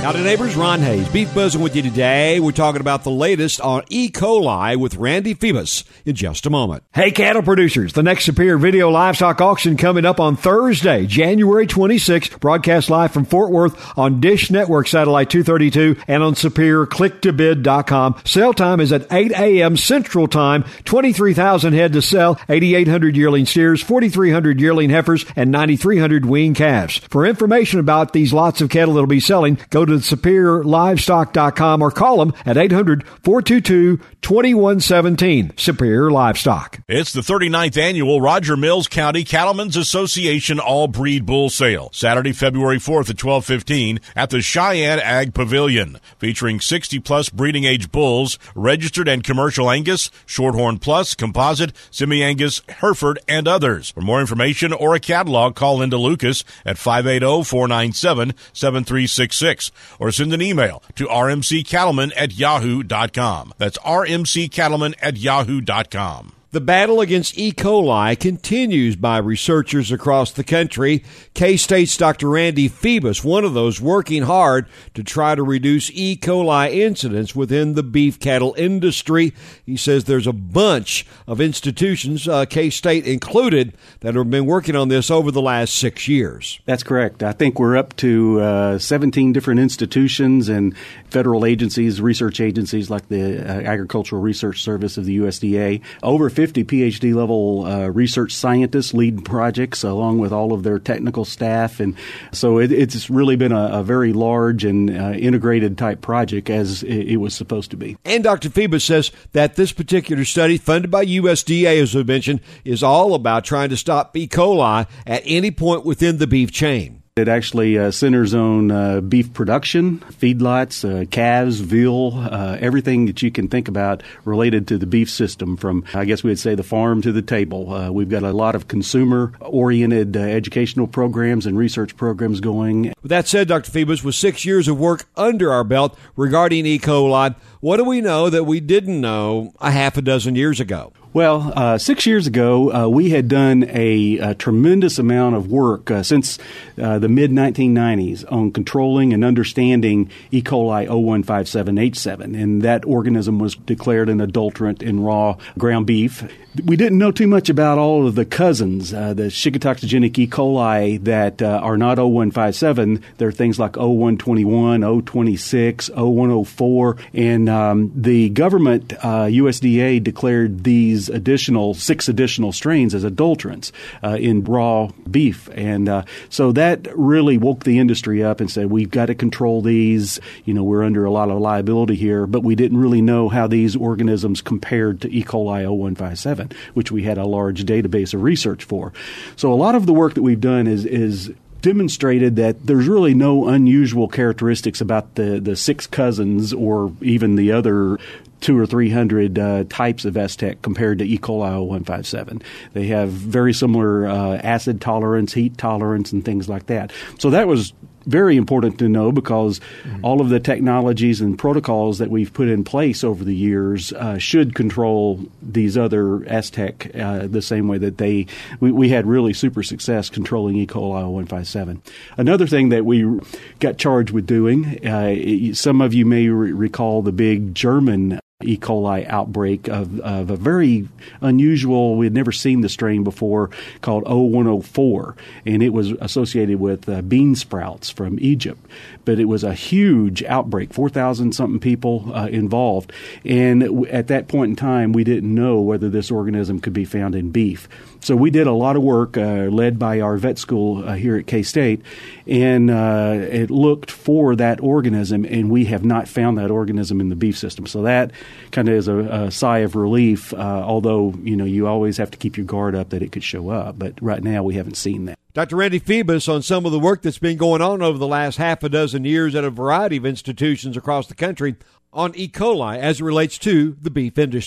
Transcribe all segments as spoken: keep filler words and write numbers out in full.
Howdy, neighbors. Ron Hayes, Beef Buzzing with you today. We're talking about the latest on E. coli with Randy Phoebus in just a moment. Hey, cattle producers, the next Superior Video Livestock Auction coming up on Thursday, January twenty-sixth, broadcast live from Fort Worth on Dish Network Satellite two thirty-two and on Superior Click To Bid dot com. Sale time is at eight a.m. Central Time. twenty-three thousand head to sell, eighty-eight hundred yearling steers, forty-three hundred yearling heifers, and ninety-three hundred weaned calves. For information about these lots of cattle that'll be selling, go to superior livestock dot com or call them at eight hundred, four two two, two one one seven. Superior Livestock. It's the thirty-ninth annual Roger Mills County Cattlemen's Association All Breed Bull Sale, Saturday, February fourth at twelve fifteen at the Cheyenne Ag Pavilion, featuring sixty plus breeding age bulls, registered and commercial Angus, Shorthorn Plus, Composite, Semi-Angus, Hereford, and others. For more information or a catalog, call Linda Lucas at five eight zero, four nine seven, seven three six six or send an email to r m c cattleman at yahoo dot com. That's r m c cattleman at yahoo dot com. The battle against E. coli continues by researchers across the country. K-State's Doctor Randy Phoebus, one of those working hard to try to reduce E. coli incidence within the beef cattle industry. He says there's a bunch of institutions, uh, K-State included, that have been working on this over the last six years. That's correct. I think we're up to uh, seventeen different institutions and federal agencies, research agencies like the uh, Agricultural Research Service of the U S D A, over fifty PhD level uh, research scientists lead projects along with all of their technical staff. And so it, it's really been a, a very large and uh, integrated type project as it, it was supposed to be. And Doctor Phoebus says that this particular study, funded by U S D A, as we mentioned, is all about trying to stop E. coli at any point within the beef chain. It actually uh, centers on uh, beef production, feedlots, uh, calves, veal, uh, everything that you can think about related to the beef system from, I guess we'd say, the farm to the table. Uh, we've got a lot of consumer-oriented uh, educational programs and research programs going. With that said, Doctor Phoebus, with six years of work under our belt regarding E. coli, what do we know that we didn't know a half a dozen years ago? Well, uh, six years ago, uh, we had done a, a tremendous amount of work uh, since uh, the mid nineteen nineties on controlling and understanding E. coli oh one five seven H seven, and that organism was declared an adulterant in raw ground beef. We didn't know too much about all of the cousins, uh, the shigotoxigenic E. coli that uh, are not oh one five seven. There are things like oh one twenty-one, oh twenty-six, oh one oh four, and um, the government, uh, U S D A, declared these additional, six additional strains as adulterants uh, in raw beef. And uh, so that really woke the industry up and said, we've got to control these. You know, we're under a lot of liability here, but we didn't really know how these organisms compared to E. coli oh one five seven, which we had a large database of research for. So a lot of the work that we've done is is demonstrated that there's really no unusual characteristics about the, the six cousins or even the other two or three hundred uh, types of S T E C compared to E. coli oh one five seven. They have very similar uh, acid tolerance, heat tolerance, and things like that. So that was very important to know because mm-hmm. all of the technologies and protocols that we've put in place over the years uh, should control these other S T E C uh, the same way that they we, we had really super success controlling E. coli oh one five seven. Another thing that we got charged with doing, uh, some of you may re- recall the big German E. coli outbreak of, of a very unusual, we had never seen the strain before, called oh one oh four, and it was associated with uh, bean sprouts from Egypt. But it was a huge outbreak, four thousand something people uh, involved, and w- at that point in time, we didn't know whether this organism could be found in beef. So we did a lot of work uh, led by our vet school uh, here at K-State, and uh, it looked for that organism, and we have not found that organism in the beef system. So that kind of is a, a sigh of relief, uh, although, you know, you always have to keep your guard up that it could show up. But right now we haven't seen that. Doctor Randy Phoebus on some of the work that's been going on over the last half a dozen years at a variety of institutions across the country on E. coli as it relates to the beef industry.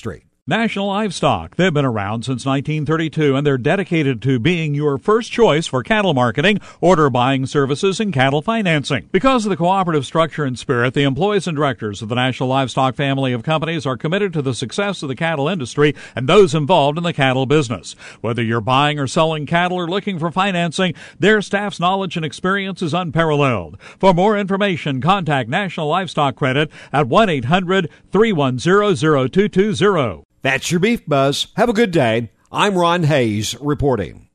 National Livestock. They've been around since nineteen thirty-two, and they're dedicated to being your first choice for cattle marketing, order buying services, and cattle financing. Because of the cooperative structure and spirit, the employees and directors of the National Livestock family of companies are committed to the success of the cattle industry and those involved in the cattle business. Whether you're buying or selling cattle or looking for financing, their staff's knowledge and experience is unparalleled. For more information, contact National Livestock Credit at one eight hundred, three one zero, zero two two zero. That's your Beef Buzz. Have a good day. I'm Ron Hayes reporting.